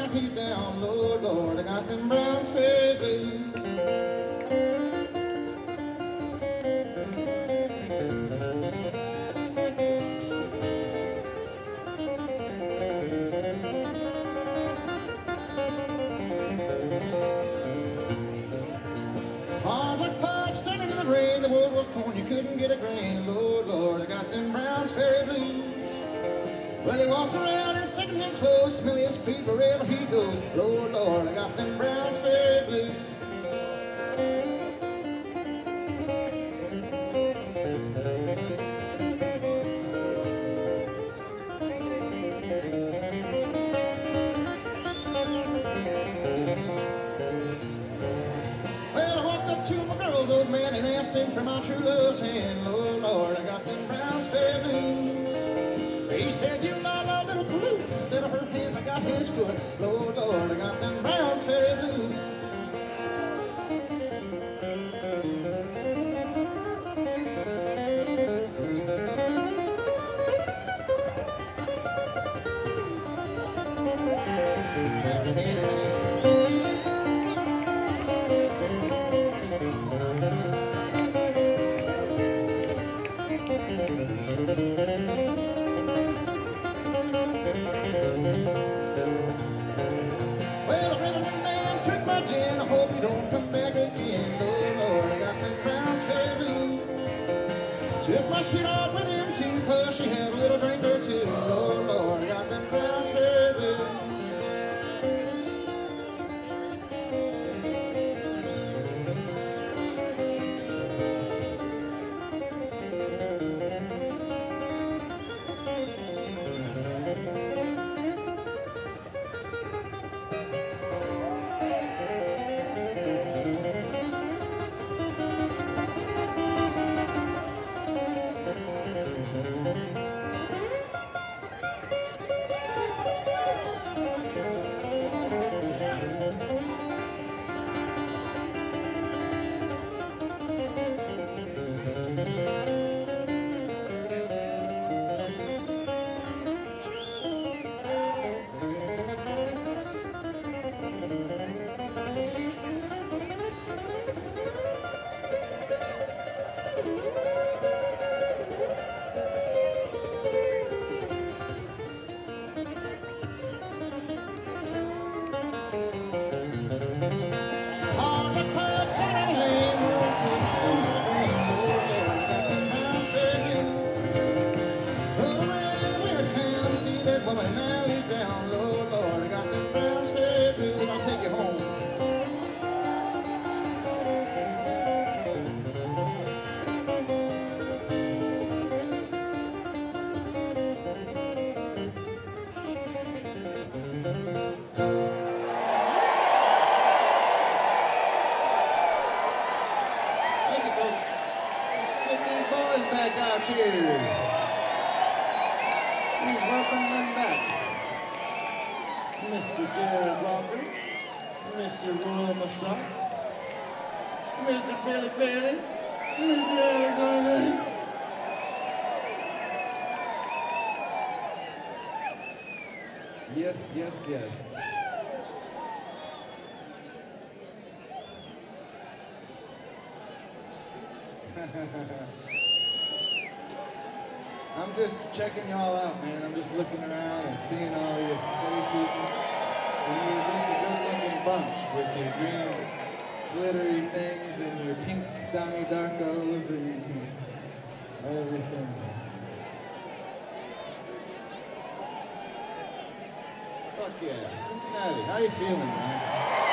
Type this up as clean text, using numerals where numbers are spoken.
now he's down, Lord, Lord, I got them Browns Ferry blues. Hard like pop, standing in the rain, the world was corn, you couldn't get a grain, Lord, Lord, I got them Browns Ferry blues. Well, he walks around in second-hand clothes, smelly his feet wherever he goes. Lord, Lord, I got them Browns Ferry blues. Well, I walked up to my girl's old man and asked him for my true love's hand. Lord, Lord, I got them Browns Ferry blues. He said, you know my little blue. Instead of her hand, I got his foot. Lord, Lord, I got them Browns Ferry blues. Well, the reverend man took my gin. I hope you don't come back again. Lord, Lord, I got them Browns Ferry blues. Took my sweetheart with him too, 'cause she had a little drink or two. Lord, Lord, I got them Browns Ferry blues. Woman, now he's down, Lord, Lord, I got them Browns Ferry blues. I'll take you home. Thank you, folks. Get these boys back out here. Please welcome them back. Mr. Jared Walker, Mr. Roy Massat, Mr. Billy Fairley, Mr. Alexander. Yes, yes, yes. I'm just checking y'all out, man. I'm just looking around and seeing all your faces. And you're just a good-looking bunch with your green glittery things and your pink Donnie Darkos and everything. Fuck yeah. Cincinnati, how you feeling, man?